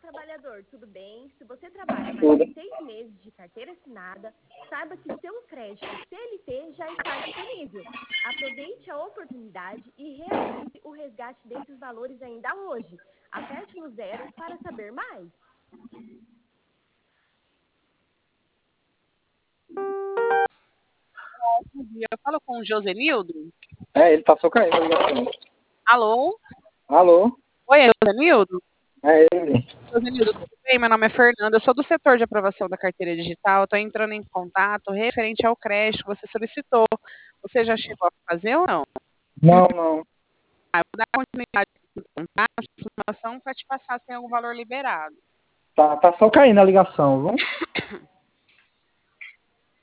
trabalhador, tudo bem? Se você trabalha mais de 6 meses de carteira assinada, saiba que seu crédito CLT já está disponível. Aproveite a oportunidade e realize o resgate desses valores ainda hoje. Aperte no 0 para saber mais. Bom dia, eu falo com o Josenildo. Ele passou caindo a ligação. Alô? Alô? Oi, é Josenildo? É ele. Josenildo, tudo bem? Meu nome é Fernanda, eu sou do setor de aprovação da carteira digital. Estou entrando em contato referente ao crédito que você solicitou. Você já chegou a fazer ou não? Não, não. Eu vou dar continuidade no contato, a informação para te passar se tem algum valor liberado. Tá só caindo a ligação, viu?